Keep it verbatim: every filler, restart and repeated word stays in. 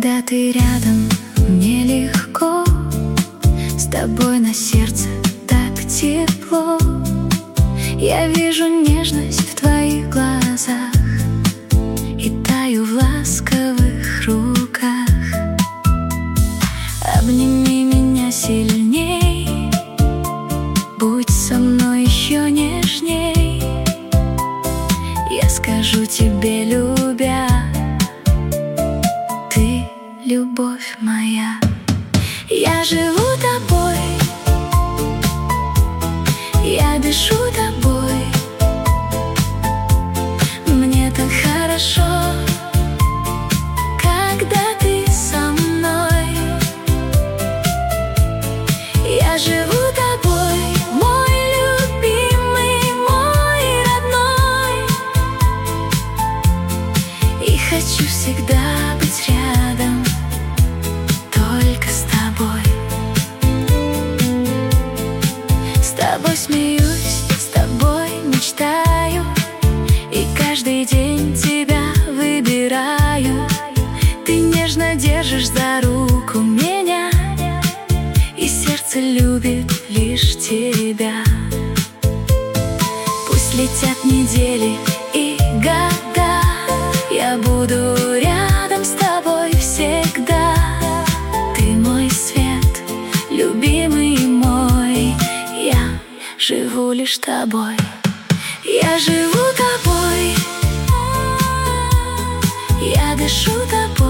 Когда ты рядом, мне легко, с тобой на сердце так тепло. Я вижу нежность в твоих глазах и таю в ласковых руках. Обними меня сильней, будь со мной еще нежней. Я скажу тебе, любя: ты любовь моя. Я живу тобой, я дышу тобой. Мне так хорошо, когда ты со мной. Я живу тобой, мой любимый, мой родной, и хочу всегда быть рядом, только с тобой. С тобой смеюсь, с тобой мечтаю, и каждый день тебя выбираю. Ты нежно держишь за руку меня, и сердце любит лишь тебя. Пусть летят недели и года, я буду рядом с тобой всегда. Ты мой свет, любимый мой, я живу лишь тобой. Я живу тобой, я дышу тобой.